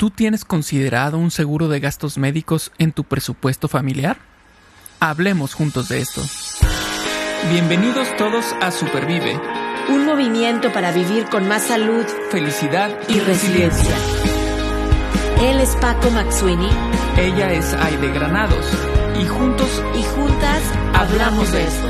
¿Tú tienes considerado un seguro de gastos médicos en tu presupuesto familiar? Hablemos juntos de esto. Bienvenidos todos a Supervive, un movimiento para vivir con más salud, felicidad y resiliencia. Él es Paco McSweeney. Ella es Aide Granados. Y juntos y juntas hablamos de esto.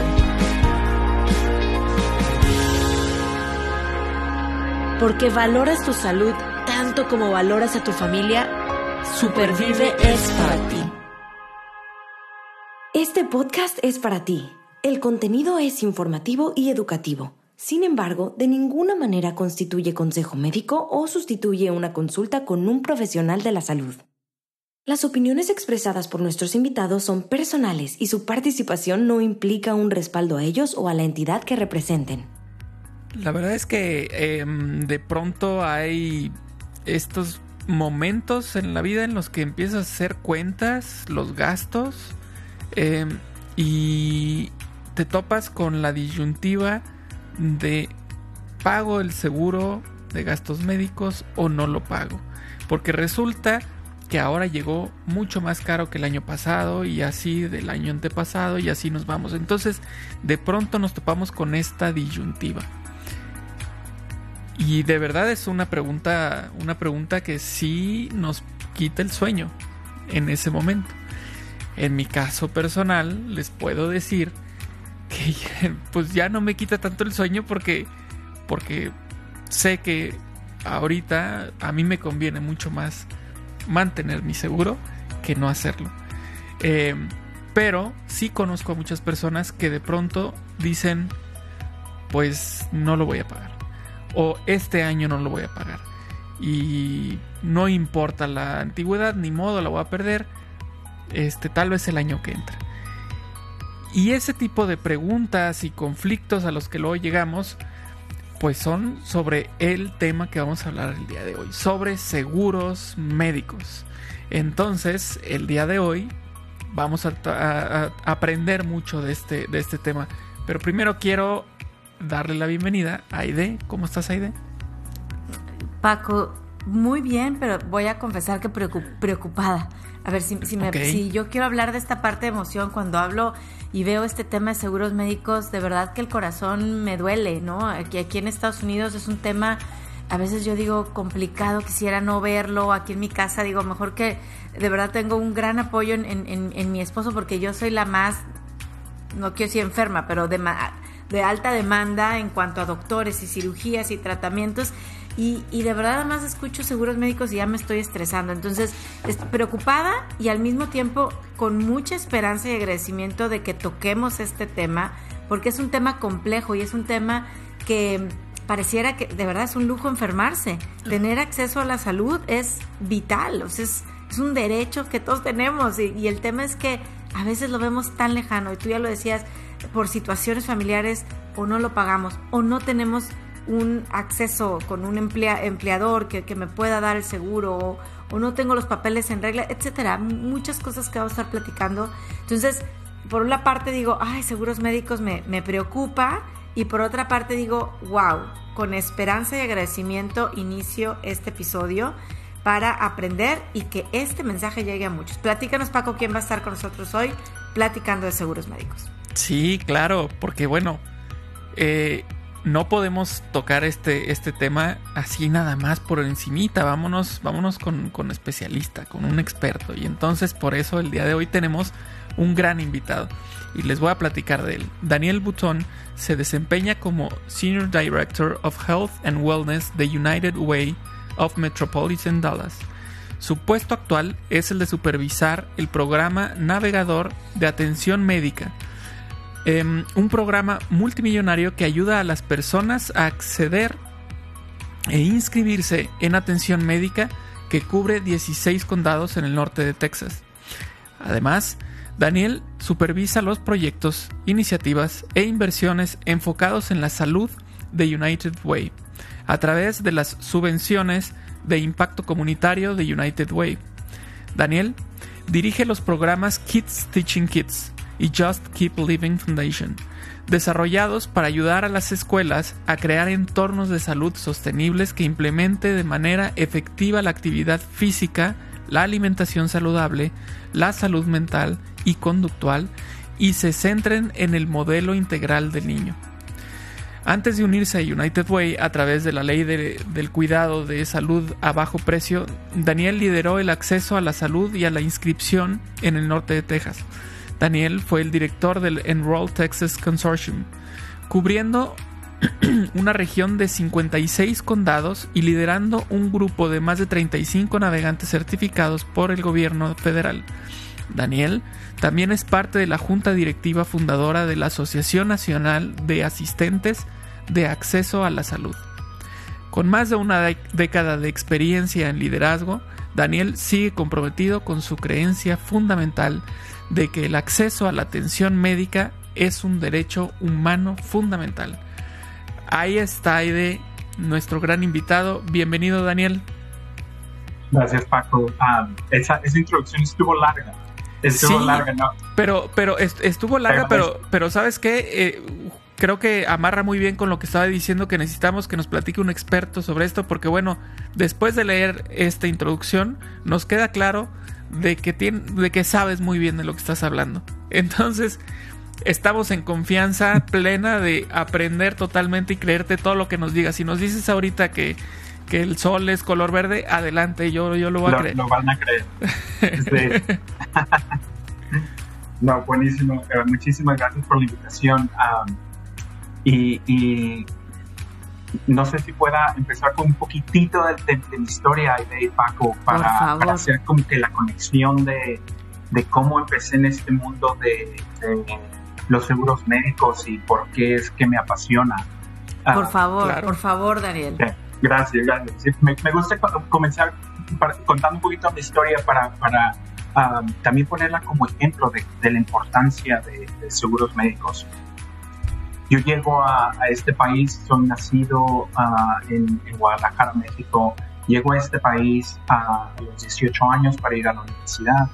Porque valoras tu salud tanto como valoras a tu familia, Supervive es para ti. Este podcast es para ti. El contenido es informativo y educativo. Sin embargo, de ninguna manera constituye consejo médico o sustituye una consulta con un profesional de la salud. Las opiniones expresadas por nuestros invitados son personales y su participación no implica un respaldo a ellos o a la entidad que representen. La verdad es que de pronto hay estos momentos en la vida en los que empiezas a hacer cuentas, los gastos, y te topas con la disyuntiva de ¿pago el seguro de gastos médicos o no lo pago? Porque resulta que ahora llegó mucho más caro que el año pasado y así del año antepasado y así nos vamos. Entonces de pronto nos topamos con esta disyuntiva. Y de verdad es una pregunta que sí nos quita el sueño en ese momento. En mi caso personal les puedo decir que pues ya no me quita tanto el sueño porque sé que ahorita a mí me conviene mucho más mantener mi seguro que no hacerlo. Pero sí conozco a muchas personas que de pronto dicen pues no lo voy a pagar. O este año no lo voy a pagar. Y no importa la antigüedad, ni modo, la voy a perder. Tal vez el año que entra. Y ese tipo de preguntas y conflictos a los que luego llegamos, pues son sobre el tema que vamos a hablar el día de hoy. Sobre seguros médicos. Entonces, el día de hoy vamos a aprender mucho de este tema. Pero primero quiero darle la bienvenida a Aide. ¿Cómo estás, Aide? Paco, muy bien, pero voy a confesar que preocupada. A ver, si yo quiero hablar de esta parte de emoción, cuando hablo y veo este tema de seguros médicos, de verdad que el corazón me duele, ¿no? Aquí en Estados Unidos es un tema, a veces yo digo, complicado, quisiera no verlo. Aquí en mi casa digo, mejor que de verdad tengo un gran apoyo en mi esposo, porque yo soy la más, no quiero decir enferma, pero de alta demanda en cuanto a doctores y cirugías y tratamientos, y de verdad además escucho seguros médicos y ya me estoy estresando. Entonces, preocupada y al mismo tiempo con mucha esperanza y agradecimiento de que toquemos este tema, porque es un tema complejo y es un tema que pareciera que de verdad es un lujo enfermarse. Tener acceso a la salud es vital, o sea, es un derecho que todos tenemos, y el tema es que a veces lo vemos tan lejano, y tú ya lo decías, por situaciones familiares o no lo pagamos o no tenemos un acceso con un empleador que me pueda dar el seguro, o no tengo los papeles en regla, etcétera. Muchas cosas que vamos a estar platicando. Entonces, por una parte digo, seguros médicos me preocupa, y por otra parte digo, wow, con esperanza y agradecimiento inicio este episodio para aprender y que este mensaje llegue a muchos. Platícanos, Paco, quién va a estar con nosotros hoy platicando de seguros médicos. Sí, claro, porque bueno, no podemos tocar este tema así nada más por encimita. Vámonos con especialista, con un experto. Y entonces por eso el día de hoy tenemos un gran invitado y les voy a platicar de él. Daniel Butón se desempeña como Senior Director of Health and Wellness de United Way of Metropolitan Dallas. Su puesto actual es el de supervisar el programa Navegador de Atención Médica, un programa multimillonario que ayuda a las personas a acceder e inscribirse en atención médica, que cubre 16 condados en el norte de Texas. Además, Daniel supervisa los proyectos, iniciativas e inversiones enfocados en la salud de United Way a través de las subvenciones de impacto comunitario de United Way. Daniel dirige los programas Kids Teaching Kids, y Just Keep Living Foundation, desarrollados para ayudar a las escuelas a crear entornos de salud sostenibles que implemente de manera efectiva la actividad física, la alimentación saludable, la salud mental y conductual, y se centren en el modelo integral del niño. Antes de unirse a United Way a través de la ley del cuidado de salud a bajo precio, Daniel lideró el acceso a la salud y a la inscripción en el norte de Texas. Daniel fue el director del Enroll Texas Consortium, cubriendo una región de 56 condados y liderando un grupo de más de 35 navegantes certificados por el gobierno federal. Daniel también es parte de la junta directiva fundadora de la Asociación Nacional de Asistentes de Acceso a la Salud. Con más de una década de experiencia en liderazgo, Daniel sigue comprometido con su creencia fundamental de que el acceso a la atención médica es un derecho humano fundamental. Ahí está Aide, nuestro gran invitado. Bienvenido, Daniel. Gracias, Paco. Esa introducción estuvo larga. Larga, ¿no? Pero estuvo larga, pero ¿sabes qué? Creo que amarra muy bien con lo que estaba diciendo, que necesitamos que nos platique un experto sobre esto, porque bueno, después de leer esta introducción, nos queda claro de que sabes muy bien de lo que estás hablando. Entonces, estamos en confianza plena de aprender totalmente y creerte todo lo que nos digas. Si nos dices ahorita que el sol es color verde, adelante, yo lo voy a creer. Lo van a creer. Sí. No, buenísimo. Muchísimas gracias por la invitación. Y no sé si pueda empezar con un poquitito de mi historia, de Paco, para hacer como que la conexión de cómo empecé en este mundo de los seguros médicos y por qué es que me apasiona. Por favor, Daniel. Gracias. Sí, me gusta comenzar contando un poquito mi historia para también ponerla como ejemplo de la importancia de seguros médicos. Yo llego a este país, soy nacido en Guadalajara, México. Llego a este país a los 18 años para ir a la universidad.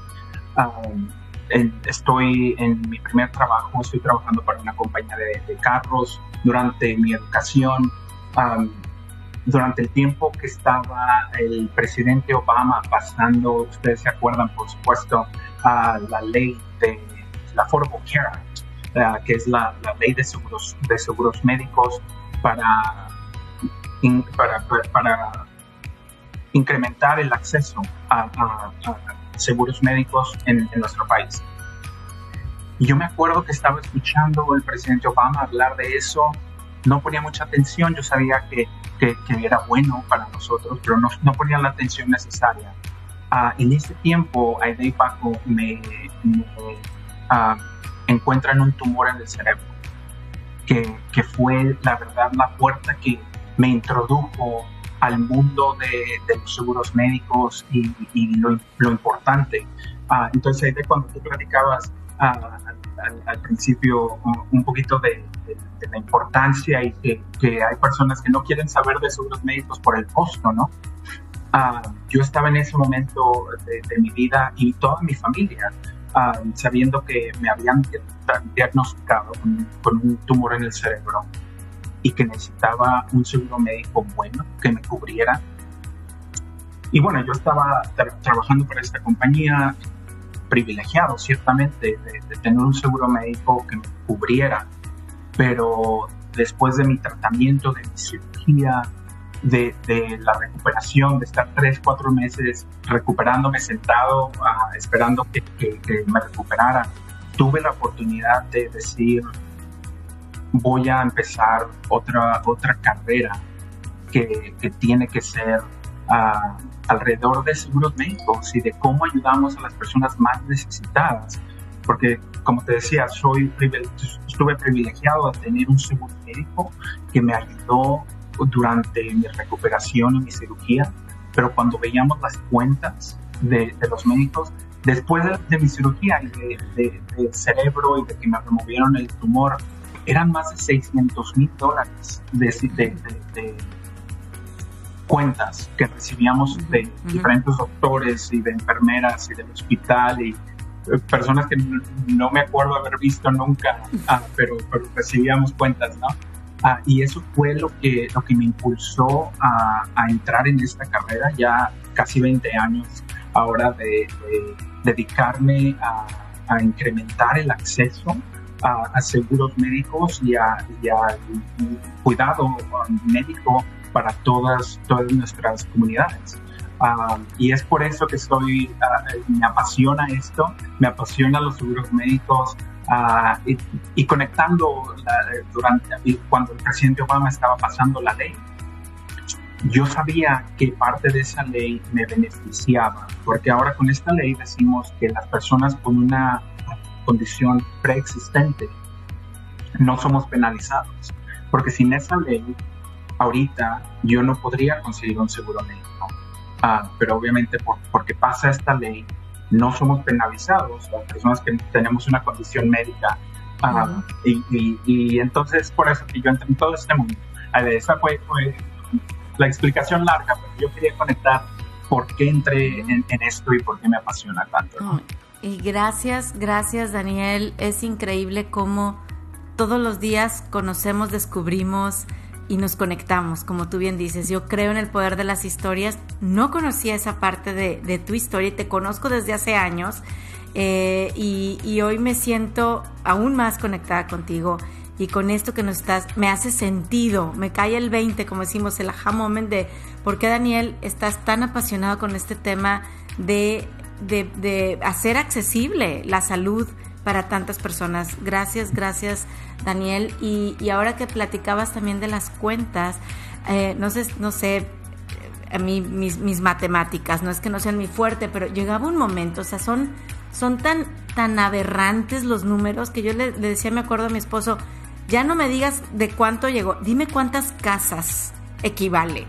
Estoy en mi primer trabajo, estoy trabajando para una compañía de carros. Durante mi educación, durante el tiempo que estaba el presidente Obama pasando, ustedes se acuerdan, por supuesto, la ley de la Affordable Care Act, que es la ley de seguros médicos para incrementar el acceso a seguros médicos en nuestro país. Y yo me acuerdo que estaba escuchando al presidente Obama hablar de eso. No ponía mucha atención, yo sabía que era bueno para nosotros, pero no ponía la atención necesaria. En ese tiempo, Aide y Paco me encuentran un tumor en el cerebro, que fue, la verdad, la puerta que me introdujo al mundo de los seguros médicos y lo importante. Entonces, Aide, cuando tú platicabas al principio un poquito de la importancia y que hay personas que no quieren saber de seguros médicos por el costo, ¿no? Yo estaba en ese momento de mi vida y toda mi familia sabiendo que me habían diagnosticado con un tumor en el cerebro y que necesitaba un seguro médico bueno que me cubriera. Y bueno, yo estaba trabajando para esta compañía, privilegiado ciertamente de tener un seguro médico que me cubriera, pero después de mi tratamiento, de mi cirugía, de la recuperación, de estar 3-4 meses recuperándome sentado, esperando que me recuperara, tuve la oportunidad de decir, voy a empezar otra carrera que tiene que ser alrededor de seguros médicos y de cómo ayudamos a las personas más necesitadas. Porque, como te decía, estuve privilegiado de tener un seguro médico que me ayudó durante mi recuperación y mi cirugía, pero cuando veíamos las cuentas de los médicos, después de mi cirugía y del cerebro y de que me removieron el tumor, eran más de $600,000 de cuentas que recibíamos de diferentes doctores y de enfermeras y del hospital personas que no me acuerdo haber visto nunca, pero recibíamos cuentas, ¿no? Y eso fue lo que me impulsó a entrar en esta carrera, ya casi 20 años ahora de dedicarme a incrementar el acceso a seguros médicos y a cuidado médico para todas nuestras comunidades. Y es por eso que me apasiona esto, me apasiona los seguros médicos, y conectando cuando el presidente Obama estaba pasando la ley, yo sabía que parte de esa ley me beneficiaba, porque ahora con esta ley decimos que las personas con una condición preexistente no somos penalizados, porque sin esa ley ahorita yo no podría conseguir un seguro médico, pero obviamente porque pasa esta ley no somos penalizados las personas que tenemos una condición médica, y entonces por eso que yo entré en todo este mundo. Esa fue la explicación larga, pero yo quería conectar por qué entré en esto y por qué me apasiona tanto, ¿no? Y gracias Daniel, es increíble cómo todos los días conocemos, descubrimos y nos conectamos, como tú bien dices. Yo creo en el poder de las historias, no conocía esa parte de tu historia y te conozco desde hace años, y hoy me siento aún más conectada contigo y con esto que me hace sentido, me cae el 20, como decimos, el aha moment de por qué Daniel estás tan apasionado con este tema de hacer accesible la salud para tantas personas. Gracias Daniel. Y ahora que platicabas también de las cuentas, no sé, a mí mis matemáticas, no es que no sean mi fuerte, pero llegaba un momento, o sea, son tan aberrantes los números que yo le decía, me acuerdo a mi esposo, ya no me digas de cuánto llegó, dime cuántas casas equivale.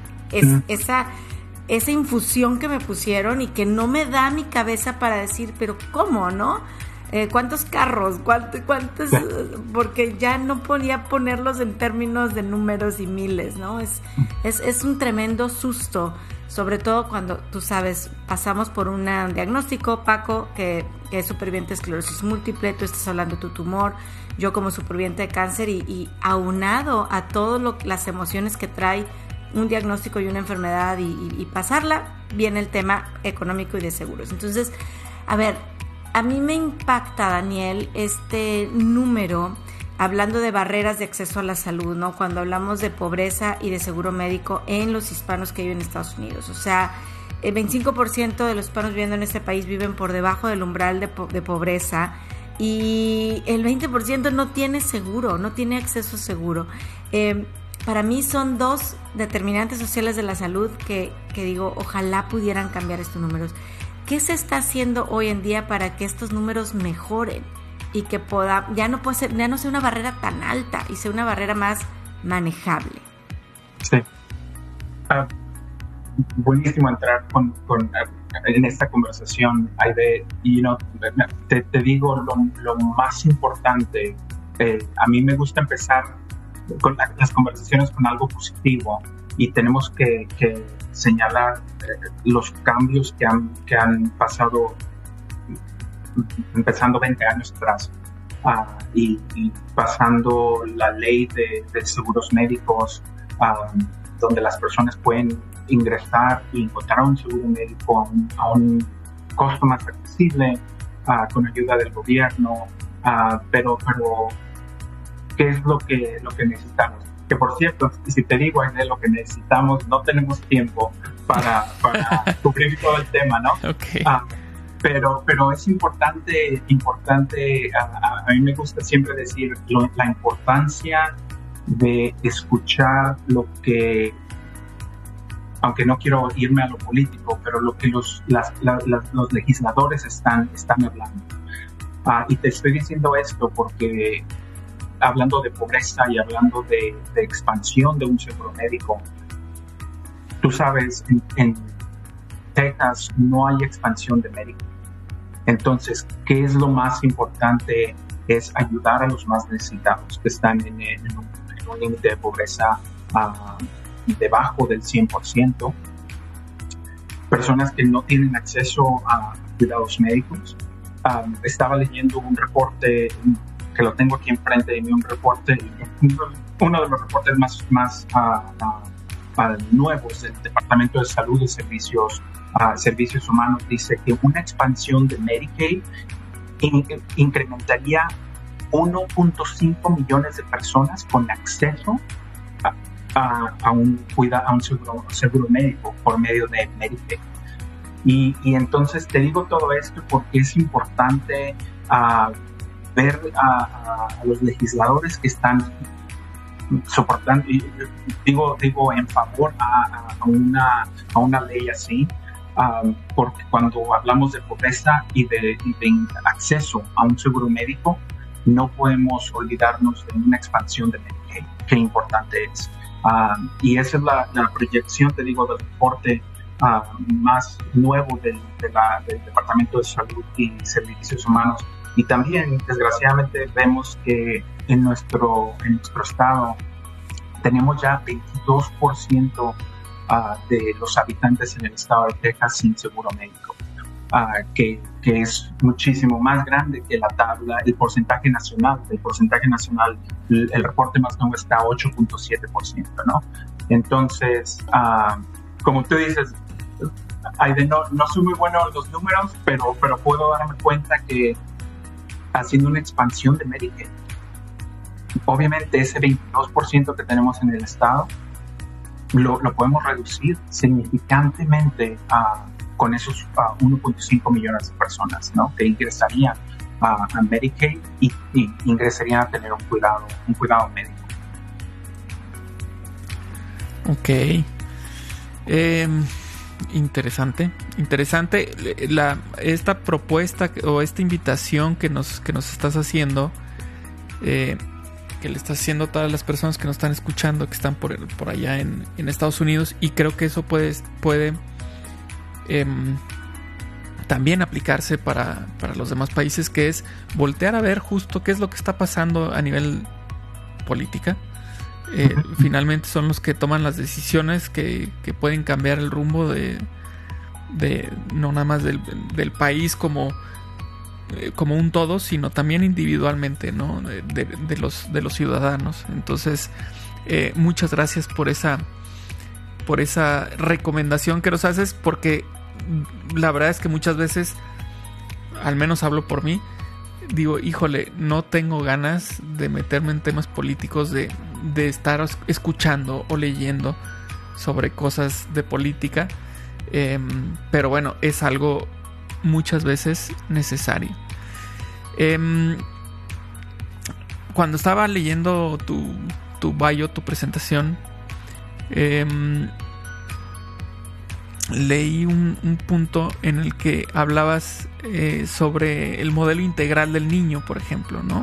Esa infusión que me pusieron y que no me da mi cabeza para decir, pero ¿cómo, no? ¿Cuántos carros? ¿Cuántos? Porque ya no podía ponerlos en términos de números y miles, ¿no? Es un tremendo susto, sobre todo cuando, tú sabes, pasamos por un diagnóstico, Paco, que es superviviente de esclerosis múltiple, tú estás hablando de tu tumor, yo como superviviente de cáncer, y aunado a todas las emociones que trae un diagnóstico y una enfermedad y pasarla, viene el tema económico y de seguros. Entonces, a ver, a mí me impacta, Daniel, este número, hablando de barreras de acceso a la salud, ¿no? Cuando hablamos de pobreza y de seguro médico en los hispanos que viven en Estados Unidos. O sea, el 25% de los hispanos viviendo en este país viven por debajo del umbral de pobreza, y el 20% no tiene seguro, no tiene acceso seguro. Para mí son dos determinantes sociales de la salud que digo, ojalá pudieran cambiar estos números. ¿Qué se está haciendo hoy en día para que estos números mejoren y que ya no sea una barrera tan alta y sea una barrera más manejable? Sí. Buenísimo entrar en esta conversación, Aide. Y te digo lo más importante. A mí me gusta empezar con las conversaciones con algo positivo, y tenemos que señalar los cambios que han pasado empezando 20 años atrás, y pasando la ley de seguros médicos, donde las personas pueden ingresar y encontrar un seguro médico a un costo más accesible, con ayuda del gobierno, pero ¿qué es lo que necesitamos? Que por cierto, si te digo de lo que necesitamos, no tenemos tiempo para cubrir todo el tema, ¿no? Okay. Pero es importante, a mí me gusta siempre decir la importancia de escuchar lo que, aunque no quiero irme a lo político, pero lo que los legisladores están hablando. Y te estoy diciendo esto porque, hablando de pobreza y hablando de expansión de un seguro médico, tú sabes, en Texas no hay expansión de médicos. Entonces, ¿qué es lo más importante? Es ayudar a los más necesitados, que están en un límite de pobreza debajo del 100%, personas que no tienen acceso a cuidados médicos, estaba leyendo un reporte que lo tengo aquí enfrente de mí, un reporte, uno de los reportes más nuevos del Departamento de Salud y Servicios Humanos, dice que una expansión de Medicaid incrementaría 1.5 millones de personas con acceso a un seguro médico por medio de Medicaid. Y entonces te digo todo esto porque es importante ver a los legisladores que están soportando, digo en favor a una ley así, porque cuando hablamos de pobreza y de acceso a un seguro médico, no podemos olvidarnos de una expansión de Medicaid, qué importante es. Y esa es la proyección, te digo, del reporte más nuevo del Departamento de Salud y Servicios Humanos. Y también, desgraciadamente, vemos que en nuestro estado tenemos ya 22% de los habitantes en el estado de Texas sin seguro médico, que es muchísimo más grande que la tabla, el porcentaje nacional. El reporte más nuevo está a 8.7%, ¿no? Entonces, como tú dices, Aide, no soy muy bueno en los números, pero puedo darme cuenta que haciendo una expansión de Medicaid, obviamente ese 22% que tenemos en el estado lo podemos reducir significantemente con esos 1.5 millones de personas, ¿no? Que ingresarían a Medicaid y ingresarían a tener un cuidado médico. Ok. Interesante. Esta propuesta o esta invitación que nos estás haciendo, que le estás haciendo a todas las personas que nos están escuchando, que están por allá en Estados Unidos, y creo que eso puede también aplicarse para los demás países, que es voltear a ver justo qué es lo que está pasando a nivel política. Finalmente son los que toman las decisiones que pueden cambiar el rumbo de no nada más del país como un todo, sino también individualmente, ¿no? de los ciudadanos. Entonces, muchas gracias por esa recomendación que nos haces, porque la verdad es que muchas veces, al menos hablo por mí, digo, híjole, no tengo ganas de meterme en temas políticos, de estar escuchando o leyendo sobre cosas de política, pero bueno, es algo muchas veces necesario. Cuando estaba leyendo tu bio, tu presentación, leí un punto en el que hablabas sobre el modelo integral del niño, por ejemplo, ¿no?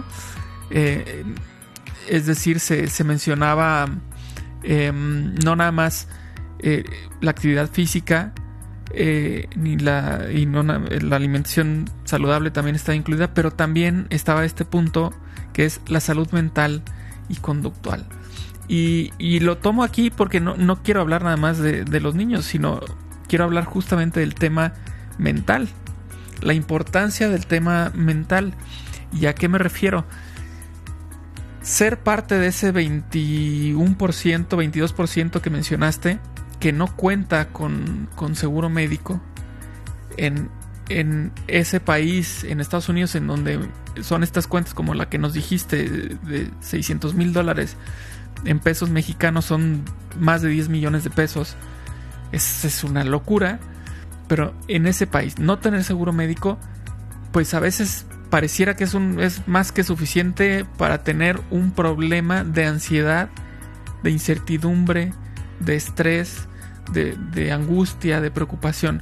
Es decir, se mencionaba no nada más la actividad física, la alimentación saludable también está incluida, pero también estaba este punto que es la salud mental y conductual. Y lo tomo aquí porque no quiero hablar nada más de los niños, sino quiero hablar justamente del tema mental, la importancia del tema mental. ¿Y a qué me refiero? Ser parte de ese 21%, 22% que mencionaste, que no cuenta con seguro médico en ese país, en Estados Unidos, en donde son estas cuentas como la que nos dijiste de $600,000 en pesos mexicanos, son más de 10 millones de pesos. Es una locura. Pero en ese país no tener seguro médico, pues a veces pareciera que es más que suficiente para tener un problema de ansiedad, de incertidumbre, de estrés, de angustia, de preocupación.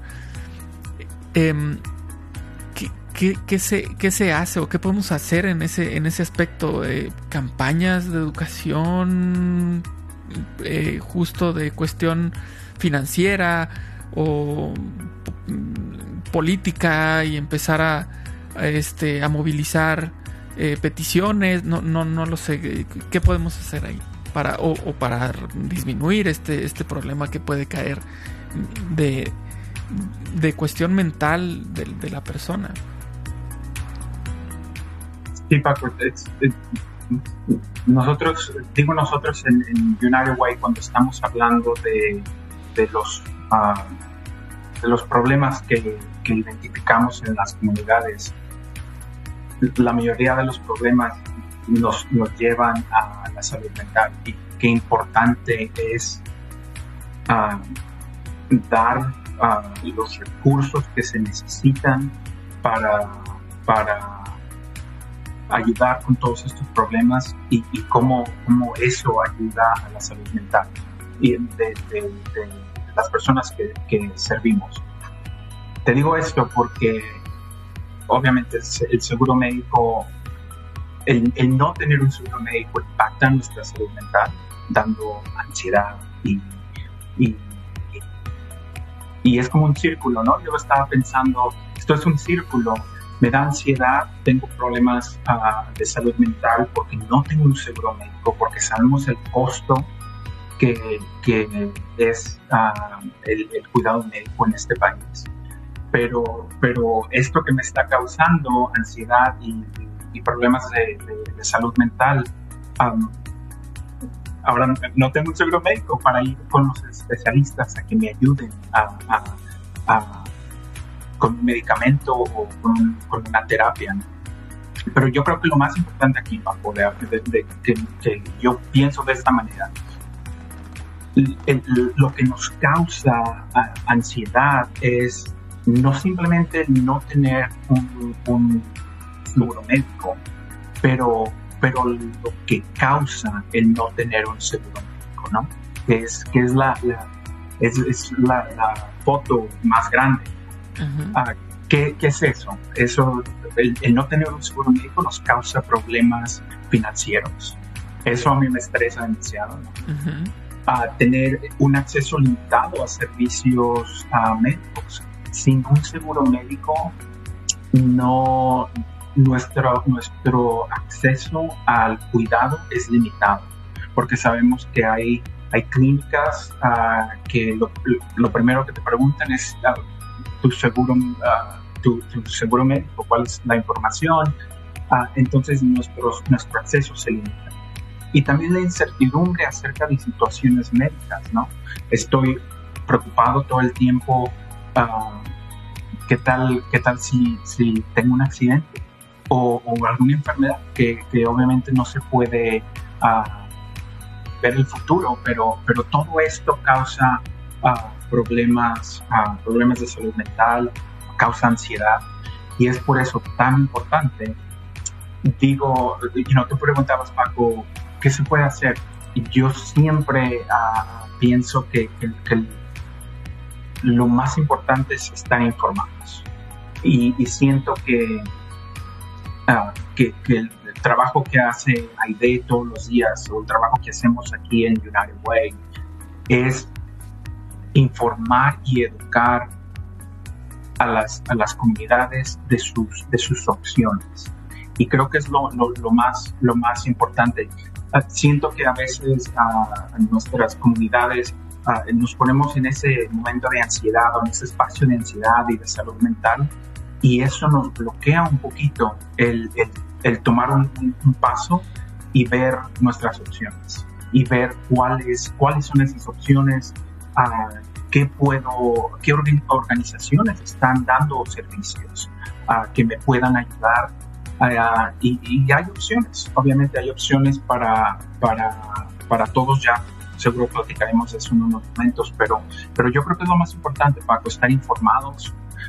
¿Qué se hace o qué podemos hacer en ese aspecto? Campañas de educación, justo de cuestión financiera o política, y empezar a movilizar peticiones. No lo sé. ¿Qué podemos hacer ahí para disminuir este problema que puede caer de cuestión mental de la persona? Sí, Paco, nosotros en United Way, cuando estamos hablando de los problemas que identificamos en las comunidades, la mayoría de los problemas nos llevan a la salud mental, y qué importante es dar los recursos que se necesitan para ayudar con todos estos problemas y cómo eso ayuda a la salud mental y de las personas que servimos. Te digo esto porque obviamente el seguro médico, el no tener un seguro médico impacta en nuestra salud mental, dando ansiedad y es como un círculo, ¿no? Yo estaba pensando, esto es un círculo. Me da ansiedad, tengo problemas de salud mental porque no tengo un seguro médico, porque sabemos el costo que es el cuidado médico en este país. Pero esto que me está causando ansiedad y problemas de salud mental, ahora no tengo un seguro médico para ir con los especialistas a que me ayuden con un medicamento o con una terapia, ¿no? Pero yo creo que lo más importante aquí, Paco, que yo pienso de esta manera, lo que nos causa ansiedad es no simplemente no tener un seguro médico, pero lo que causa el no tener un seguro médico, ¿no? Que es la foto más grande. Uh-huh. ¿Qué es eso? El no tener un seguro médico nos causa problemas financieros. Eso a mí me estresa demasiado, ¿no? Uh-huh. Tener un acceso limitado a servicios médicos. Sin un seguro médico, nuestro acceso al cuidado es limitado, porque sabemos que hay clínicas que lo primero que te preguntan es tu seguro médico, cuál es la información, entonces nuestro acceso se limita. Y también la incertidumbre acerca de situaciones médicas, ¿no? Estoy preocupado todo el tiempo, ¿qué tal si tengo un accidente o alguna enfermedad que obviamente no se puede ver el futuro, pero todo esto causa problemas de salud mental, causa ansiedad, y es por eso tan importante. Digo, tú preguntabas, Paco, ¿qué se puede hacer? Y yo siempre pienso que lo más importante es estar informados, y siento que el trabajo que hace Aide todos los días, o el trabajo que hacemos aquí en United Way, es informar y educar a las comunidades de sus opciones, y creo que es lo más importante. Siento que a veces en nuestras comunidades nos ponemos en ese momento de ansiedad, o en ese espacio de ansiedad y de salud mental, y eso nos bloquea un poquito el tomar un paso y ver nuestras opciones, y ver cuáles son esas opciones, qué organizaciones están dando servicios que me puedan ayudar, y hay opciones, obviamente hay opciones para todos. Ya seguro platicaremos de eso en unos momentos, pero yo creo que es lo más importante, Paco, estar informados,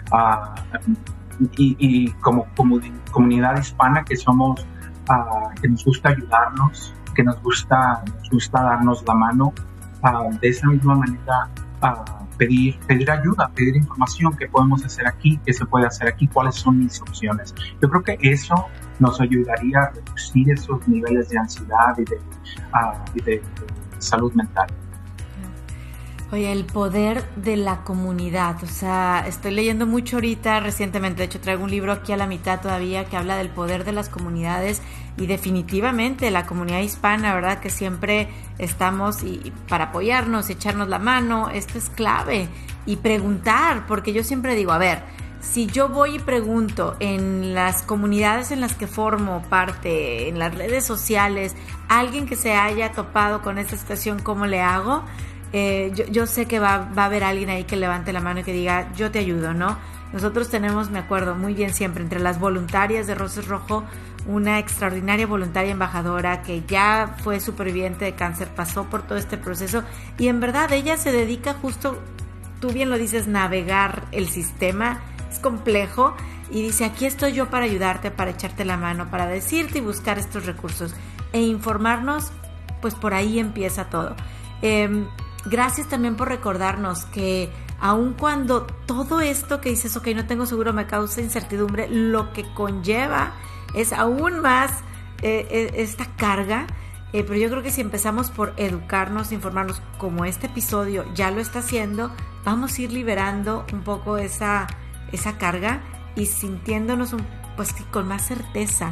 y como comunidad hispana que somos, que nos gusta ayudarnos, que nos gusta darnos la mano, de esa misma manera pedir ayuda, pedir información, qué podemos hacer aquí, qué se puede hacer aquí, cuáles son mis opciones. Yo creo que eso nos ayudaría a reducir esos niveles de ansiedad y de salud mental. Oye, el poder de la comunidad, o sea, estoy leyendo mucho ahorita recientemente, de hecho traigo un libro aquí a la mitad todavía que habla del poder de las comunidades, y definitivamente la comunidad hispana, ¿verdad? Que siempre estamos y para apoyarnos, echarnos la mano, esto es clave, y preguntar, porque yo siempre digo, a ver, si yo voy y pregunto en las comunidades en las que formo parte, en las redes sociales, alguien que se haya topado con esta situación, ¿cómo le hago? Yo sé que va a haber alguien ahí que levante la mano y que diga, yo te ayudo, ¿no? Nosotros tenemos, me acuerdo muy bien siempre, entre las voluntarias de Rosas Rojo, una extraordinaria voluntaria embajadora que ya fue superviviente de cáncer, pasó por todo este proceso y en verdad ella se dedica justo, tú bien lo dices, navegar el sistema, es complejo, y dice, aquí estoy yo para ayudarte, para echarte la mano, para decirte y buscar estos recursos e informarnos, pues por ahí empieza todo. Gracias también por recordarnos que aun cuando todo esto que dices, ok, no tengo seguro, me causa incertidumbre, lo que conlleva es aún más esta carga, pero yo creo que si empezamos por educarnos, informarnos, como este episodio ya lo está haciendo, vamos a ir liberando un poco esa carga y sintiéndonos pues con más certeza.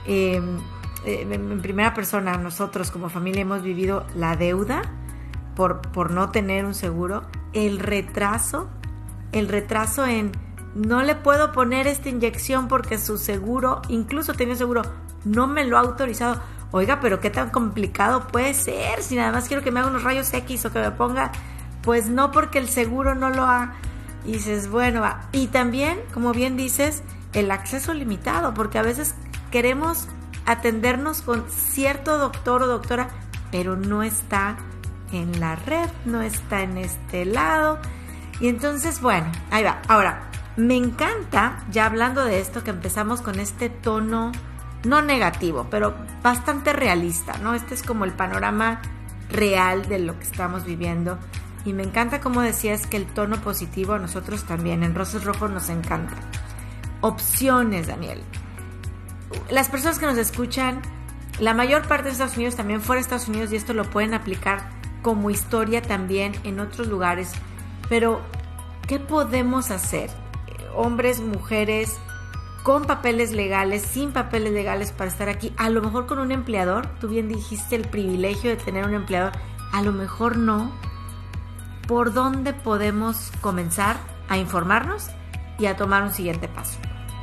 En primera persona, nosotros como familia hemos vivido la deuda por no tener un seguro, el retraso en no le puedo poner esta inyección porque su seguro, incluso tenía seguro, no me lo ha autorizado. Oiga, pero qué tan complicado puede ser, si nada más quiero que me haga unos rayos X o que me ponga, pues no, porque el seguro no lo ha. Y dices, bueno, va. Y también, como bien dices, el acceso limitado, porque a veces queremos atendernos con cierto doctor o doctora, pero no está en la red, no está en este lado. Y entonces, bueno, ahí va. Ahora, me encanta, ya hablando de esto, que empezamos con este tono no negativo, pero bastante realista, ¿no? Este es como el panorama real de lo que estamos viviendo. Y me encanta, como decías, que el tono positivo a nosotros también, en Rosas Rojo, nos encanta. Opciones, Daniel. Las personas que nos escuchan, la mayor parte de Estados Unidos, también fuera de Estados Unidos, y esto lo pueden aplicar como historia también en otros lugares. Pero, ¿qué podemos hacer? Hombres, mujeres, con papeles legales, sin papeles legales para estar aquí, a lo mejor con un empleador, tú bien dijiste el privilegio de tener un empleador, a lo mejor no. ¿Por dónde podemos comenzar a informarnos y a tomar un siguiente paso?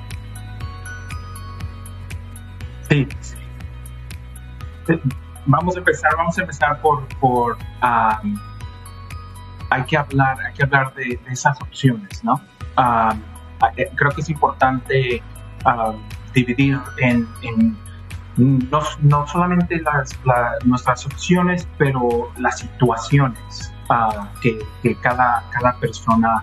Sí. Vamos a empezar por hay que hablar de esas opciones, ¿no? Creo que es importante dividir en no solamente nuestras opciones, pero las situaciones que cada persona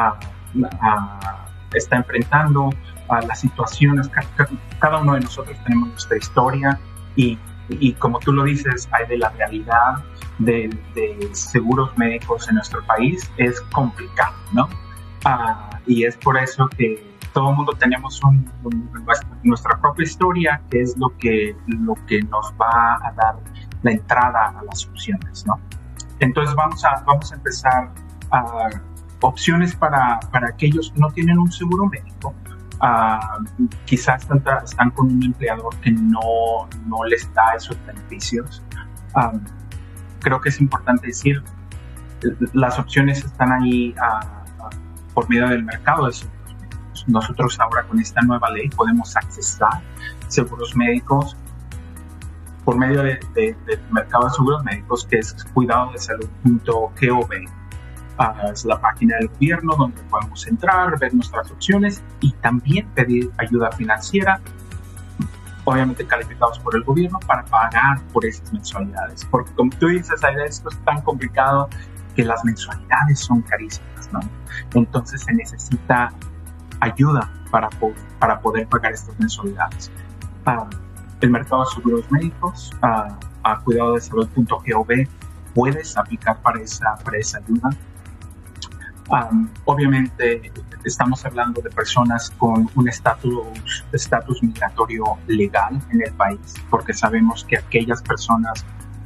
está enfrentando, las situaciones. Cada uno de nosotros tenemos nuestra historia y como tú lo dices, hay de la realidad de seguros médicos en nuestro país, es complicado, ¿no? Y es por eso que todo el mundo tenemos nuestra propia historia, que es lo que nos va a dar la entrada a las opciones, ¿no? Entonces vamos a empezar opciones para aquellos que no tienen un seguro médico. Quizás están con un empleador que no les da esos beneficios. Creo que es importante decir, las opciones están ahí por medio del mercado de seguros médicos. Nosotros ahora con esta nueva ley podemos accesar seguros médicos por medio del mercado de seguros médicos, que es cuidadodesalud.gov. Es la página del gobierno donde podemos entrar, ver nuestras opciones y también pedir ayuda financiera, obviamente calificados por el gobierno, para pagar por esas mensualidades. Porque como tú dices, Aida, esto es tan complicado que las mensualidades son carísimas, ¿no? Entonces se necesita ayuda para poder pagar estas mensualidades. El mercado de seguros médicos, a cuidadodesalud.gov, puedes aplicar para esa ayuda. Obviamente estamos hablando de personas con un estatus migratorio legal en el país, porque sabemos que aquellas personas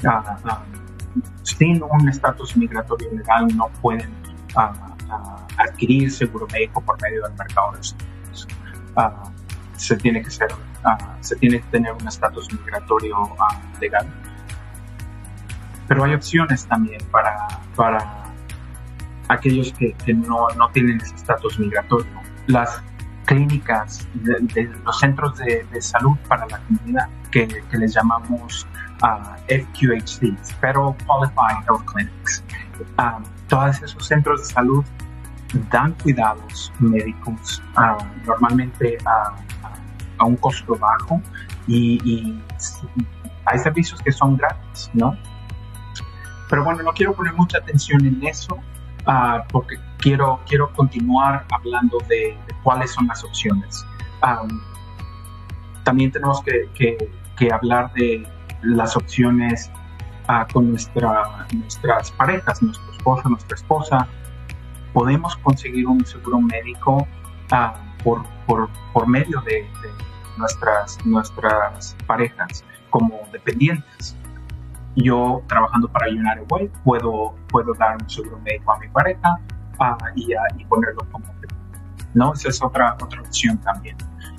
sin un estatus migratorio legal no pueden adquirir seguro médico por medio del mercado de seguros. Se tiene que tener un estatus migratorio legal. Pero hay opciones también para aquellos que no tienen ese estatus migratorio. las clínicas de los centros de salud para la comunidad que les llamamos FQHCs, Federal Qualified Health Clinics. Todos esos centros de salud dan cuidados médicos normalmente a un costo bajo y hay servicios que son gratis, ¿no? Pero bueno, no quiero poner mucha atención en eso porque quiero continuar hablando de cuáles son las opciones. También tenemos que hablar de las opciones con nuestras parejas, nuestro esposo, nuestra esposa. Podemos conseguir un seguro médico por medio de nuestras parejas como dependientes. Yo, trabajando para United Way, puedo dar un seguro médico a mi pareja y ponerlo como dependiente, ¿no? Esa es otra opción también.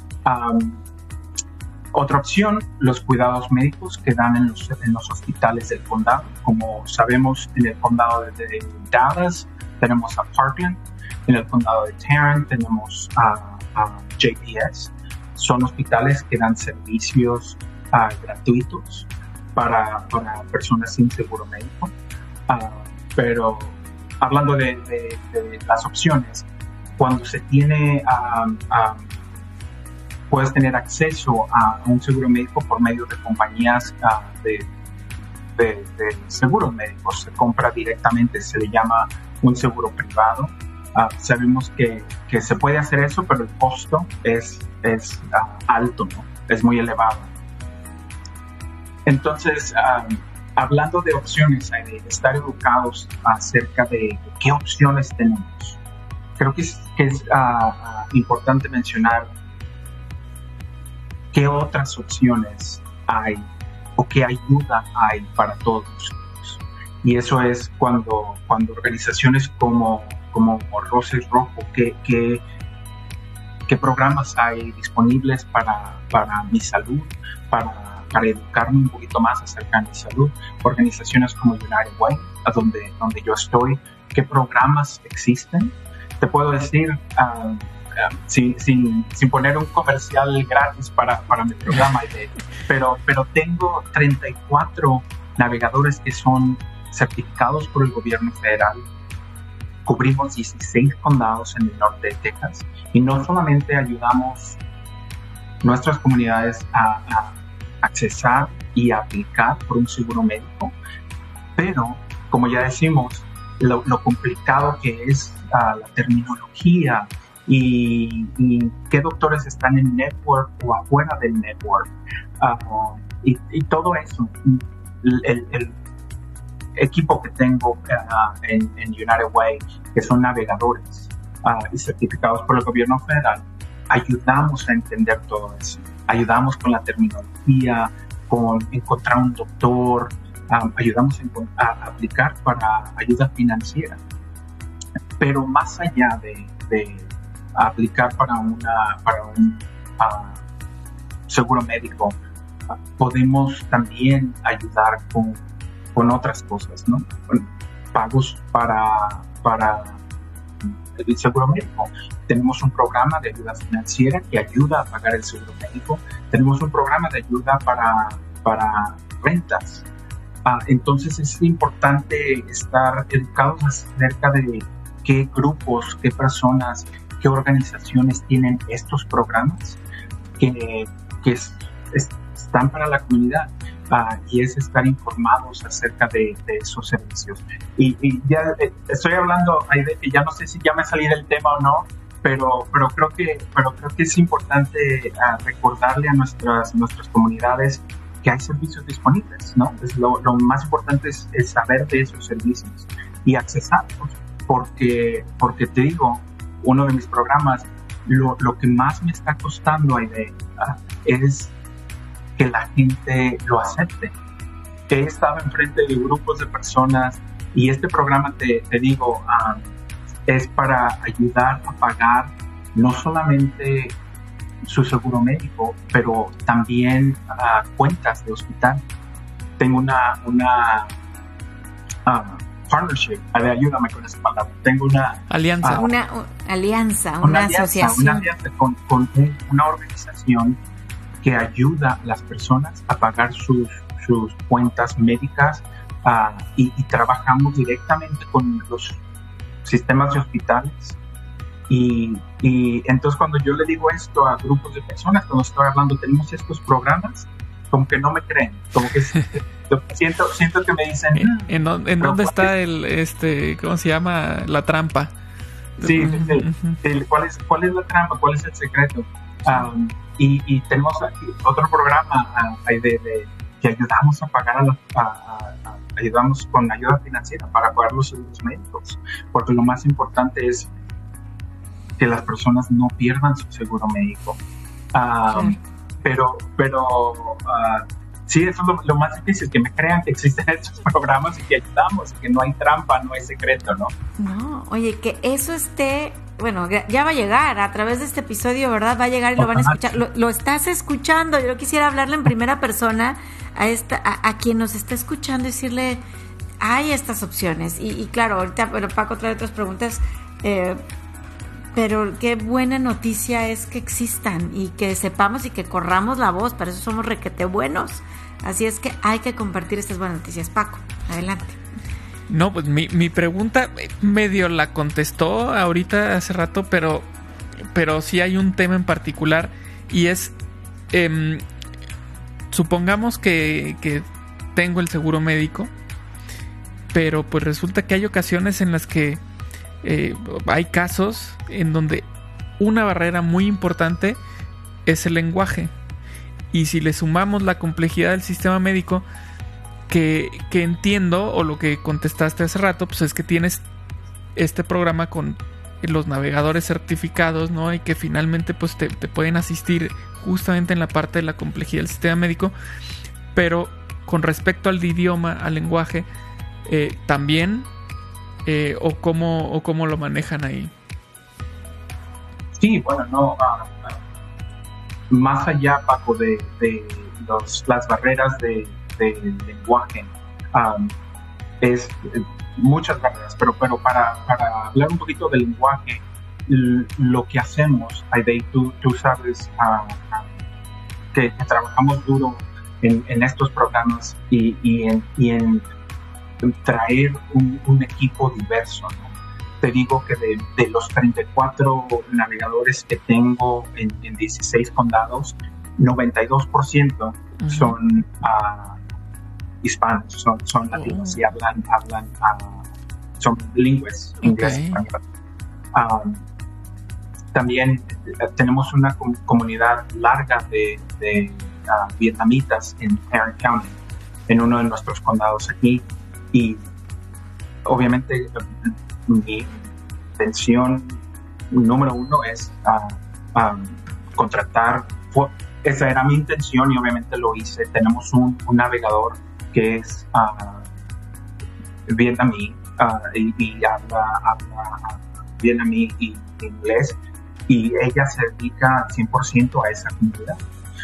Otra opción, los cuidados médicos que dan en los hospitales del condado. Como sabemos, en el condado de Dallas tenemos a Parkland, en el condado de Tarrant tenemos a JPS. Son hospitales que dan servicios gratuitos para personas sin seguro médico. Pero hablando de las opciones, cuando se tiene puedes tener acceso a un seguro médico por medio de compañías de seguros médicos. Se compra directamente, se le llama un seguro privado. Sabemos que se puede hacer eso, pero el costo es alto, ¿no? Es muy elevado. Entonces, hablando de opciones, de estar educados acerca de qué opciones tenemos, creo que es importante mencionar qué otras opciones hay o qué ayuda hay para todos nosotros. Y eso es cuando organizaciones como Roses Rojo, qué programas hay disponibles para mi salud, para educarme un poquito más acerca de mi salud. Organizaciones como United Way, donde yo estoy, qué programas existen. Te puedo decir, sin poner un comercial gratis para mi programa, pero tengo 34 navegadores que son certificados por el gobierno federal. Cubrimos 16 condados en el norte de Texas y no solamente ayudamos nuestras comunidades a accesar y a aplicar por un seguro médico, pero como ya decimos, lo complicado que es la terminología y qué doctores están en network o afuera del network, y todo eso. El equipo que tengo en United Way, que son navegadores y certificados por el gobierno federal, ayudamos a entender todo eso. Ayudamos con la terminología, con encontrar un doctor, ayudamos a aplicar para ayuda financiera. Pero más allá de aplicar para un seguro médico, podemos también ayudar con otras cosas, ¿no? Con pagos para el seguro médico. Tenemos un programa de ayuda financiera que ayuda a pagar el seguro médico. Tenemos un programa de ayuda para rentas. Entonces es importante estar educados acerca de qué grupos, qué personas, qué organizaciones tienen estos programas que están para la comunidad. Y es estar informados acerca de esos servicios. Y ya estoy hablando, Aide, que ya no sé si ya me salí del tema o no, pero creo que es importante recordarle a nuestras comunidades que hay servicios disponibles, ¿no? Lo más importante es saber de esos servicios y accesarlos, porque te digo, uno de mis programas, lo que más me está costando, Aide, es que la gente lo acepte. He estado enfrente de grupos de personas y este programa, te digo, es para ayudar a pagar no solamente su seguro médico, pero también cuentas de hospital. Tengo partnership, ayúdame con esa palabra. Tengo una alianza. Una asociación. Una alianza con una organización que ayuda a las personas a pagar sus cuentas médicas y trabajamos directamente con los sistemas de hospitales. Y entonces cuando yo le digo esto a grupos de personas, cuando estoy hablando, tenemos estos programas, como que no me creen, como que siento que me dicen ¿En dónde está cómo se llama? La trampa. Sí. ¿Cuál es la trampa? ¿Cuál es el secreto? Y tenemos aquí otro programa que ayudamos a pagar ayudamos con ayuda financiera para pagar los seguros médicos, porque lo más importante es que las personas no pierdan su seguro médico. Pero sí, eso es lo más difícil, que me crean que existen estos programas y que ayudamos y que no hay trampa, no hay secreto, ¿no? No, oye, que eso bueno, ya va a llegar a través de este episodio, ¿verdad? Va a llegar y lo van a escuchar. Lo estás escuchando. Yo quisiera hablarle en primera persona a quien nos está escuchando y decirle, hay estas opciones. Y claro, ahorita Paco trae otras preguntas, pero qué buena noticia es que existan y que sepamos y que corramos la voz. Para eso somos requete buenos. Así es que hay que compartir estas buenas noticias. Paco, adelante. No, pues mi pregunta medio la contestó ahorita hace rato, pero sí hay un tema en particular y es, supongamos que tengo el seguro médico, pero pues resulta que hay ocasiones en las que hay casos en donde una barrera muy importante es el lenguaje, y si le sumamos la complejidad del sistema médico, que entiendo, o lo que contestaste hace rato, pues es que tienes este programa con los navegadores certificados, ¿no? Y que finalmente pues te pueden asistir justamente en la parte de la complejidad del sistema médico. Pero con respecto al idioma, al lenguaje, también, o cómo lo manejan ahí. Sí, bueno, no, más allá, Paco, de las barreras del lenguaje, es muchas barreras, pero para hablar un poquito del lenguaje, lo que hacemos, Aidey, tú sabes que trabajamos duro en estos programas y en traer un equipo diverso, ¿no? Te digo que de los 34 navegadores que tengo en 16 condados, 92% son hispanos, son latinos, y hablan son bilingües, inglés y español. También tenemos una comunidad larga de vietnamitas en Tarrant County, en uno de nuestros condados aquí, y obviamente mi intención número uno es contratar. Esa era mi intención y obviamente lo hice. Tenemos un navegador que es vietnamí y habla vietnamí y inglés, y ella se dedica 100% a esa comunidad.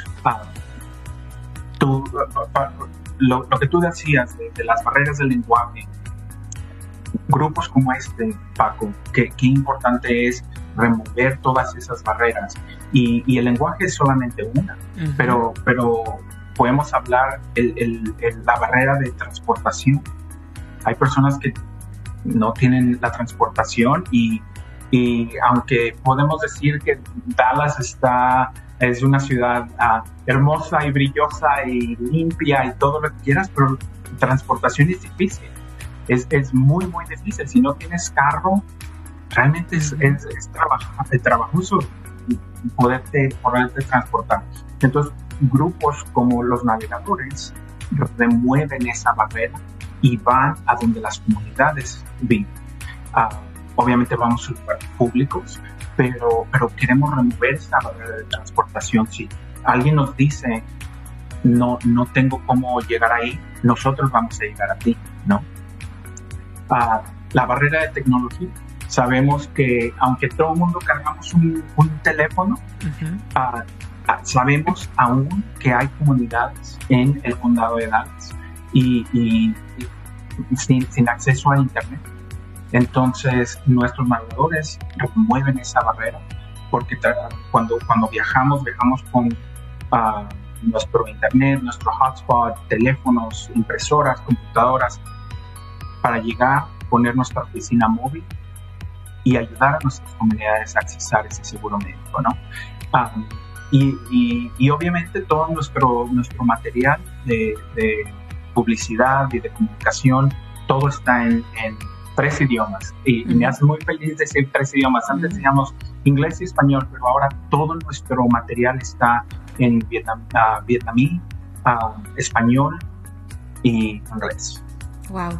Lo que tú decías de las barreras del lenguaje, grupos como este, Paco, qué importante es remover todas esas barreras, y el lenguaje es solamente una, pero podemos hablar la barrera de transportación. Hay personas que no tienen la transportación y aunque podemos decir que Dallas es una ciudad hermosa y brillosa y limpia y todo lo que quieras, pero transportación es difícil. Es muy, muy difícil. Si no tienes carro, realmente es trabajoso poderte transportar. Entonces, grupos como los navegadores remueven esa barrera y van a donde las comunidades viven. Obviamente vamos a lugares públicos, pero queremos remover esa barrera de transportación. Si alguien nos dice, no tengo cómo llegar ahí, nosotros vamos a llegar a ti, ¿no? La barrera de tecnología. Sabemos que aunque todo el mundo cargamos un teléfono, sabemos aún que hay comunidades en el condado de Dallas y sin acceso a Internet. Entonces, nuestros navegadores remueven esa barrera, porque cuando viajamos con nuestro Internet, nuestro hotspot, teléfonos, impresoras, computadoras, para llegar, poner nuestra oficina móvil y ayudar a nuestras comunidades a accesar ese seguro médico, ¿no? Y obviamente todo nuestro material de publicidad y de comunicación, todo está en 3 idiomas. Y me hace muy feliz decir 3 idiomas. Antes decíamos inglés y español, pero ahora todo nuestro material está en vietnamí, español y inglés. Wow.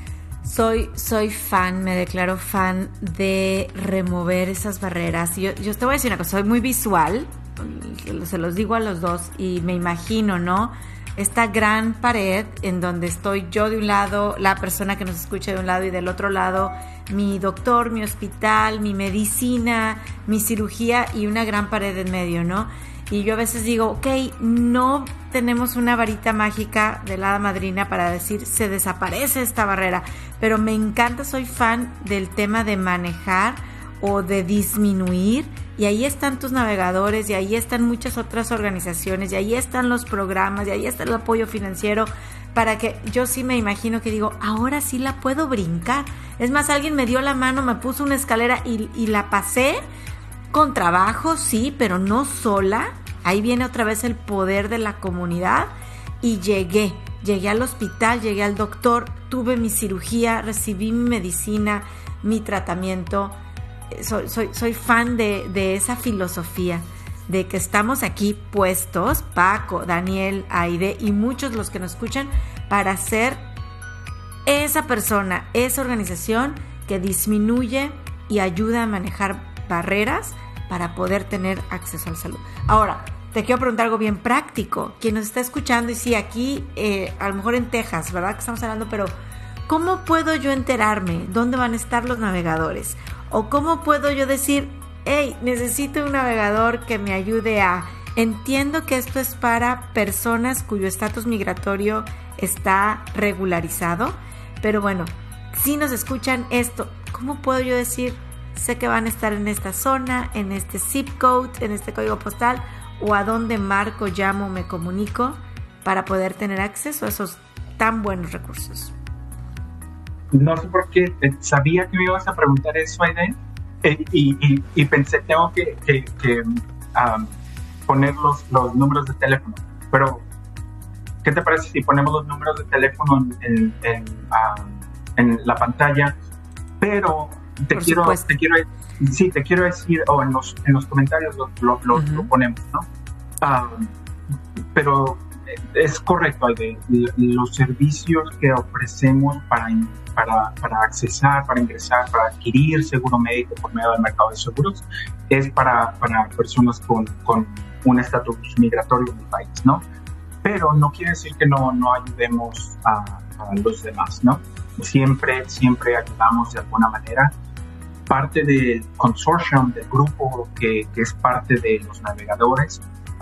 Soy fan, me declaro fan de remover esas barreras. Yo te voy a decir una cosa, soy muy visual, se los digo a los dos, y me imagino, ¿no? Esta gran pared en donde estoy yo de un lado, la persona que nos escucha de un lado, y del otro lado mi doctor, mi hospital, mi medicina, mi cirugía, y una gran pared en medio, ¿no? Y yo a veces digo, ok, no tenemos una varita mágica de la hada madrina para decir se desaparece esta barrera, pero me encanta, soy fan del tema de manejar o de disminuir, y ahí están tus navegadores, y ahí están muchas otras organizaciones, y ahí están los programas, y ahí está el apoyo financiero, para que yo sí me imagino que digo, ahora sí la puedo brincar. Es más, alguien me dio la mano, me puso una escalera y la pasé con trabajo, sí, pero no sola. Ahí viene otra vez el poder de la comunidad, y llegué al hospital, llegué al doctor, tuve mi cirugía, recibí mi medicina, mi tratamiento. Soy fan de esa filosofía, de que estamos aquí puestos, Paco, Daniel, Aide y muchos los que nos escuchan, para ser esa persona, esa organización que disminuye y ayuda a manejar barreras para poder tener acceso a la salud. Ahora, te quiero preguntar algo bien práctico. Quien nos está escuchando, y sí, aquí, a lo mejor en Texas, ¿verdad? Que estamos hablando, pero ¿cómo puedo yo enterarme dónde van a estar los navegadores? ¿O cómo puedo yo decir, hey, necesito un navegador que me ayude a... Entiendo que esto es para personas cuyo estatus migratorio está regularizado, pero bueno, si nos escuchan esto, ¿cómo puedo yo decir, sé que van a estar en esta zona, en este zip code, en este código postal, o a dónde marco, llamo, me comunico para poder tener acceso a esos tan buenos recursos? No sé por qué, sabía que me ibas a preguntar eso, Aide, y pensé, tengo que poner los números de teléfono, pero ¿qué te parece si ponemos los números de teléfono en la pantalla? Pero te quiero decir, o en los comentarios lo ponemos, ¿no? Pero es correcto, Aide, los servicios que ofrecemos para accesar, para ingresar, para adquirir seguro médico por medio del mercado de seguros, es para personas con un estatus migratorio en el país, ¿no? Pero no quiere decir que no ayudemos a los demás, ¿no? Siempre ayudamos de alguna manera. Parte del consortium, del grupo que es parte de los navegadores,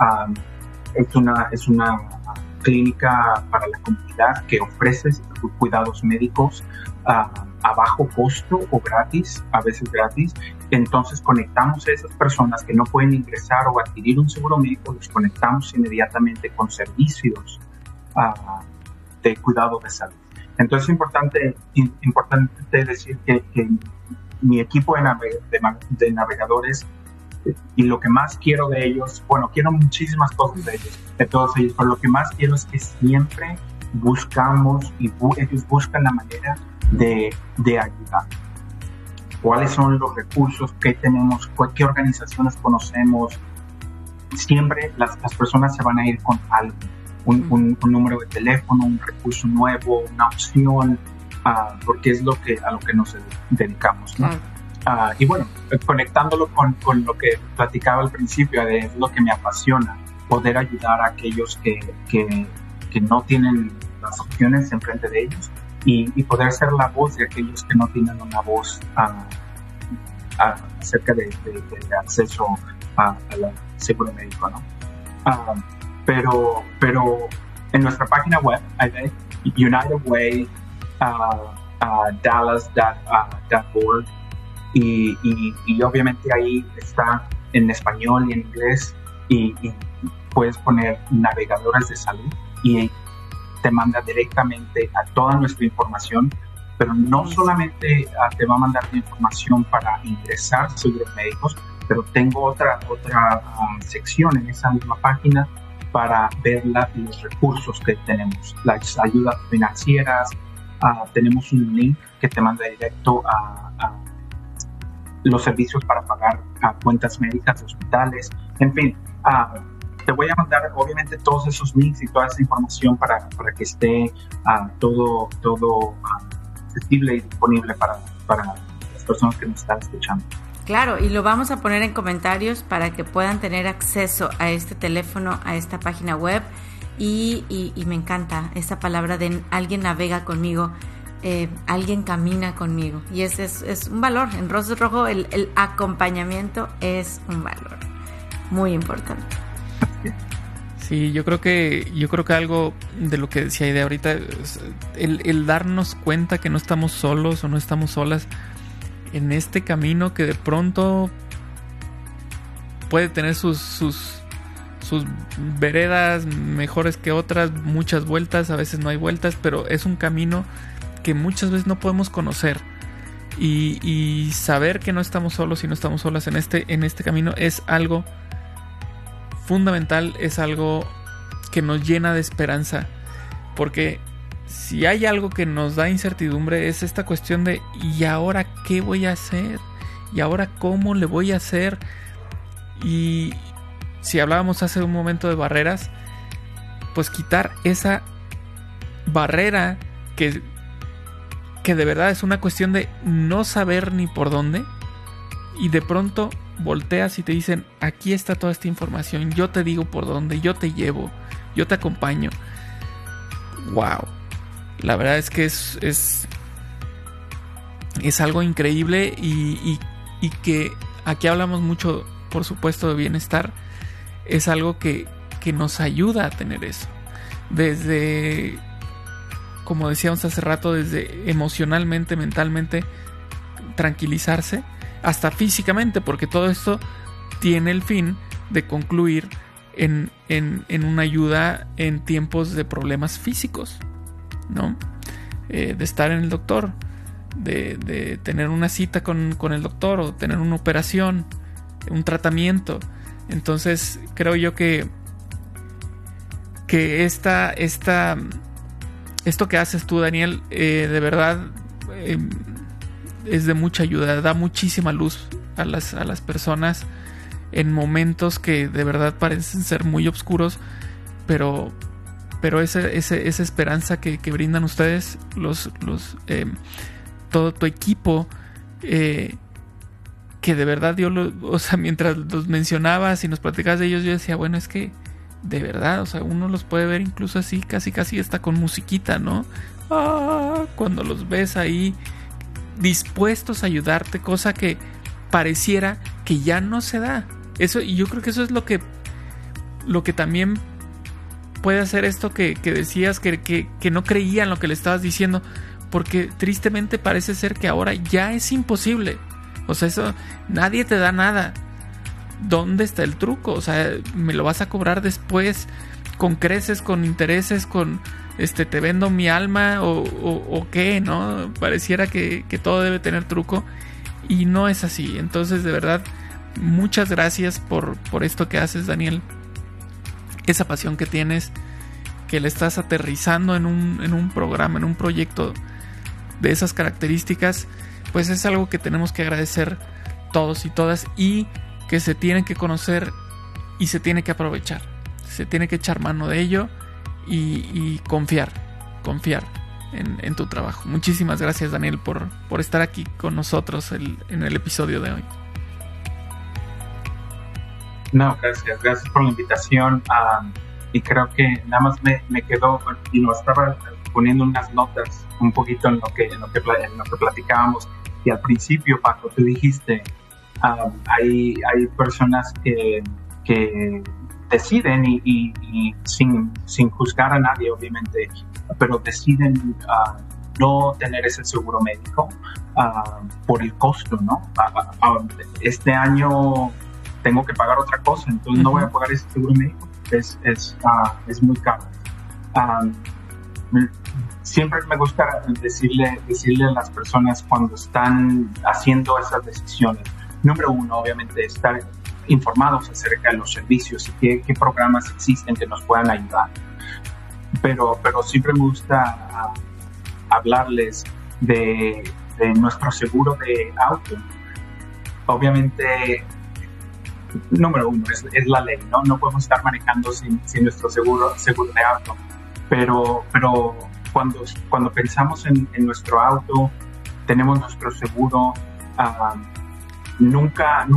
es una clínica para la comunidad que ofrece cuidados médicos a bajo costo o gratis, a veces gratis. Entonces conectamos a esas personas que no pueden ingresar o adquirir un seguro médico, los conectamos inmediatamente con servicios de cuidado de salud. Entonces es importante decir que mi equipo de navegadores, y lo que más quiero de ellos, bueno, quiero muchísimas cosas de todos ellos, pero lo que más quiero es que siempre buscamos y ellos buscan la manera de ayudar. ¿Cuáles son los recursos que tenemos? ¿Qué organizaciones conocemos? Siempre las personas se van a ir con algo, un número de teléfono, un recurso nuevo, una opción, porque es a lo que nos dedicamos, ¿no? Y bueno, conectándolo con lo que platicaba al principio, de lo que me apasiona, poder ayudar a aquellos que no tienen las opciones enfrente de ellos, y poder ser la voz de aquellos que no tienen una voz acerca de acceso al seguro médico, ¿no? Pero en nuestra página web, United Way, dallas.org y obviamente ahí está en español y en inglés y puedes poner navegadores de salud y te manda directamente a toda nuestra información, pero no solamente te va a mandar la información para ingresar seguros médicos, pero tengo otra sección en esa misma página para ver los recursos que tenemos, las ayudas financieras. Tenemos un link que te manda directo a los servicios para pagar cuentas médicas de hospitales. En fin, te voy a mandar obviamente todos esos links y toda esa información para que esté todo accesible y disponible para las personas que nos están escuchando. Claro, y lo vamos a poner en comentarios para que puedan tener acceso a este teléfono, a esta página web. Y me encanta esa palabra de alguien navega conmigo, alguien camina conmigo. Y ese es un valor. En Rosas Rojo el acompañamiento es un valor muy importante. Sí, yo creo que algo de lo que decía Aide ahorita es el darnos cuenta que no estamos solos o no estamos solas en este camino que de pronto puede tener sus veredas mejores que otras, muchas vueltas, a veces no hay vueltas, pero es un camino que muchas veces no podemos conocer y saber que no estamos solos y no estamos solas en este camino es algo fundamental, es algo que nos llena de esperanza, porque si hay algo que nos da incertidumbre es esta cuestión de ¿y ahora qué voy a hacer? ¿Y ahora cómo le voy a hacer? Y si hablábamos hace un momento de barreras, pues quitar esa barrera que de verdad es una cuestión de no saber ni por dónde, y de pronto volteas y te dicen, aquí está toda esta información, yo te digo por dónde, yo te llevo, yo te acompaño. Wow, la verdad es que es algo increíble y que aquí hablamos mucho, por supuesto, de bienestar. Es algo que nos ayuda a tener eso. Desde, como decíamos hace rato, desde emocionalmente, mentalmente, tranquilizarse, hasta físicamente, porque todo esto tiene el fin de concluir en una ayuda en tiempos de problemas físicos, ¿no? De estar en el doctor, de tener una cita con el doctor o tener una operación, un tratamiento. Entonces creo yo que esto que haces tú, Daniel, de verdad es de mucha ayuda, da muchísima luz a las personas en momentos que de verdad parecen ser muy oscuros, pero esa esperanza que brindan ustedes, todo tu equipo, que de verdad mientras los mencionabas y nos platicabas de ellos, yo decía, bueno, es que de verdad, o sea, uno los puede ver incluso así, casi hasta con musiquita, ¿no? Cuando los ves ahí dispuestos a ayudarte, cosa que pareciera que ya no se da. Eso, y yo creo que eso es lo que también puede hacer esto que decías que no creían lo que le estabas diciendo, porque tristemente parece ser que ahora ya es imposible. O sea, eso, nadie te da nada. ¿Dónde está el truco? O sea, me lo vas a cobrar después con creces, con intereses, con te vendo mi alma o qué, ¿no? Pareciera que todo debe tener truco y no es así. Entonces, de verdad, muchas gracias por esto que haces, Daniel. Esa pasión que tienes, que le estás aterrizando en un programa, en un proyecto de esas características, pues es algo que tenemos que agradecer todos y todas, y que se tiene que conocer y se tiene que aprovechar. Se tiene que echar mano de ello y confiar en tu trabajo. Muchísimas gracias, Daniel, por estar aquí con nosotros en el episodio de hoy. No, gracias por la invitación. Y creo que nada más me quedó, y lo estaba poniendo unas notas un poquito en lo que platicábamos. Y al principio, Paco, tú dijiste, hay personas que deciden y sin juzgar a nadie, obviamente, pero deciden no tener ese seguro médico por el costo, ¿no? Este año tengo que pagar otra cosa, entonces no voy a pagar ese seguro médico, es muy caro. Siempre me gusta decirle a las personas cuando están haciendo esas decisiones, número uno, obviamente, estar informados acerca de los servicios y qué programas existen que nos puedan ayudar. Pero siempre me gusta hablarles de nuestro seguro de auto. Obviamente, número uno, es la ley, ¿no? No podemos estar manejando sin nuestro seguro de auto. Pero cuando pensamos en nuestro auto, tenemos nuestro seguro, nunca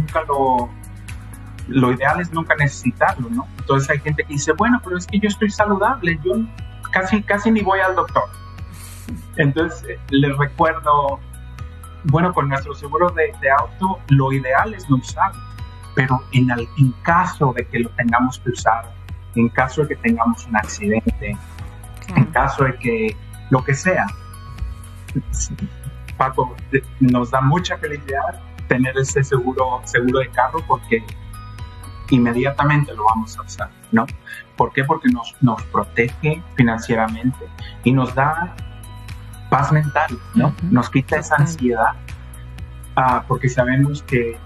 lo ideal es nunca necesitarlo, ¿no? Entonces hay gente que dice, bueno, pero es que yo estoy saludable, yo casi ni voy al doctor. Entonces les recuerdo, bueno, con nuestro seguro de auto, lo ideal es no usarlo, pero en caso de que lo tengamos que usar, en caso de que tengamos un accidente, en caso de que lo que sea, Paco, nos da mucha felicidad tener ese seguro de carro porque inmediatamente lo vamos a usar, ¿no? ¿Por qué? Porque nos protege financieramente y nos da paz mental, ¿no? Nos quita esa ansiedad, porque sabemos que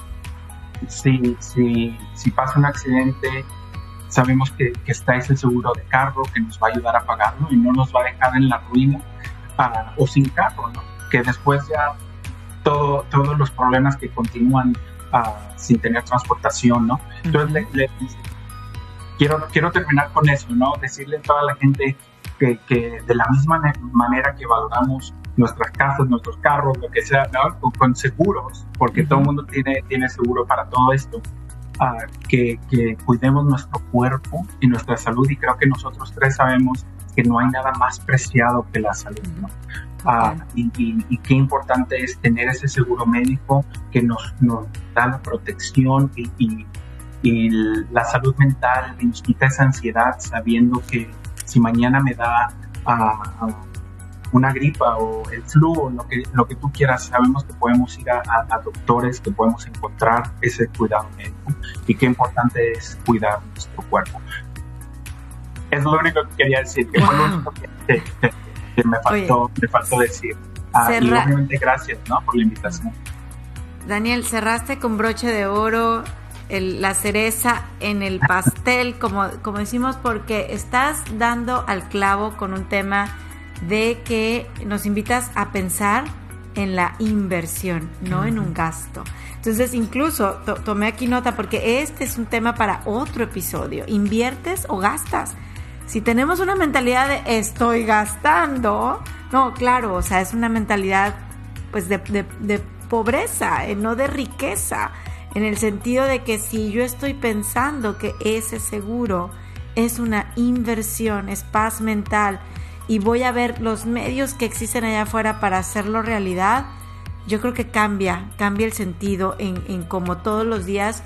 si pasa un accidente, sabemos que está ese seguro de carro que nos va a ayudar a pagarlo y no nos va a dejar en la ruina o sin carro, ¿no? Que después ya todos los problemas que continúan sin tener transportación, ¿no? Entonces quiero terminar con eso, ¿no? Decirle a toda la gente que de la misma manera que valoramos nuestras casas, nuestros carros, lo que sea, ¿no? con seguros, porque todo el mundo tiene seguro para todo esto, que cuidemos nuestro cuerpo y nuestra salud, y creo que nosotros tres sabemos que no hay nada más preciado que la salud, ¿no? Y qué importante es tener ese seguro médico que nos da la protección y la salud mental, y nos quita esa ansiedad sabiendo que si mañana me da una gripa o el flu o lo que tú quieras, sabemos que podemos ir a doctores, que podemos encontrar ese cuidado médico, y qué importante es cuidar nuestro cuerpo. Es lo único que quería decir, que fue lo único que me faltó decir. Y obviamente gracias, ¿no?, por la invitación. Daniel, cerraste con broche de oro, la cereza en el pastel, como decimos, porque estás dando al clavo con un tema de que nos invitas a pensar en la inversión, no en un gasto. Entonces, incluso tomé aquí nota porque este es un tema para otro episodio. ¿Inviertes o gastas? Si tenemos una mentalidad de estoy gastando, no, claro, o sea, es una mentalidad pues de pobreza, no de riqueza, en el sentido de que si yo estoy pensando que ese seguro es una inversión, es paz mental, y voy a ver los medios que existen allá afuera para hacerlo realidad, yo creo que cambia el sentido en cómo todos los días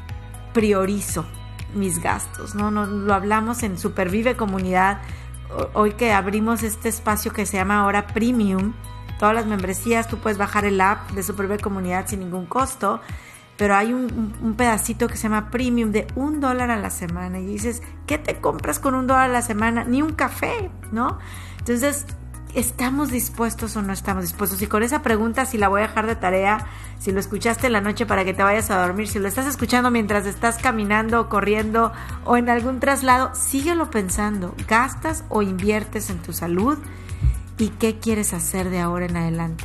priorizo mis gastos, ¿no? Lo hablamos en Supervive Comunidad, hoy que abrimos este espacio que se llama ahora Premium, todas las membresías, tú puedes bajar el app de Supervive Comunidad sin ningún costo, pero hay un pedacito que se llama Premium de $1 a la semana, y dices, ¿qué te compras con $1 a la semana? Ni un café, ¿no? Entonces, ¿estamos dispuestos o no estamos dispuestos? Y con esa pregunta, si la voy a dejar de tarea, si lo escuchaste en la noche para que te vayas a dormir, si lo estás escuchando mientras estás caminando o corriendo o en algún traslado, síguelo pensando. ¿Gastas o inviertes en tu salud? ¿Y qué quieres hacer de ahora en adelante?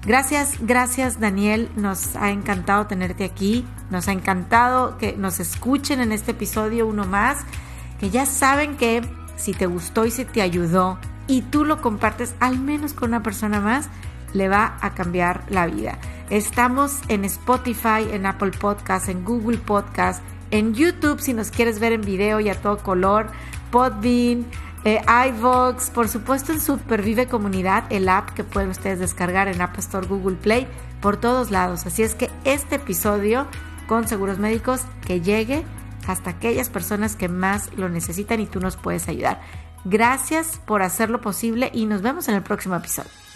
Gracias Daniel, nos ha encantado tenerte aquí, nos ha encantado que nos escuchen en este episodio uno más, que ya saben que si te gustó y si te ayudó y tú lo compartes al menos con una persona más, le va a cambiar la vida. Estamos en Spotify, en Apple Podcast, en Google Podcast, en YouTube si nos quieres ver en video y a todo color, Podbean, iVoox, por supuesto en Supervive Comunidad, el app que pueden ustedes descargar en App Store, Google Play, por todos lados. Así es que este episodio con Seguros Médicos que llegue hasta aquellas personas que más lo necesitan y tú nos puedes ayudar. Gracias por hacerlo posible y nos vemos en el próximo episodio.